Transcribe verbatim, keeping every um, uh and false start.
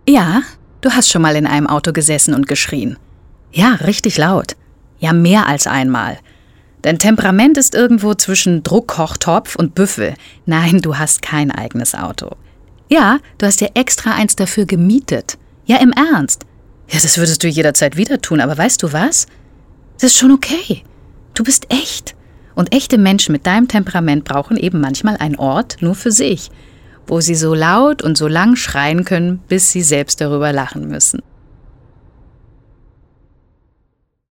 Ja, du hast schon mal in einem Auto gesessen und geschrien. Ja, richtig laut. Ja, mehr als einmal. Dein Temperament ist irgendwo zwischen Druckkochtopf und Büffel. Nein, du hast kein eigenes Auto. Ja, du hast dir extra eins dafür gemietet. Ja, im Ernst. Ja, das würdest du jederzeit wieder tun, aber weißt du was? Das ist schon okay. Du bist echt. Und echte Menschen mit deinem Temperament brauchen eben manchmal einen Ort nur für sich, wo sie so laut und so lang schreien können, bis sie selbst darüber lachen müssen.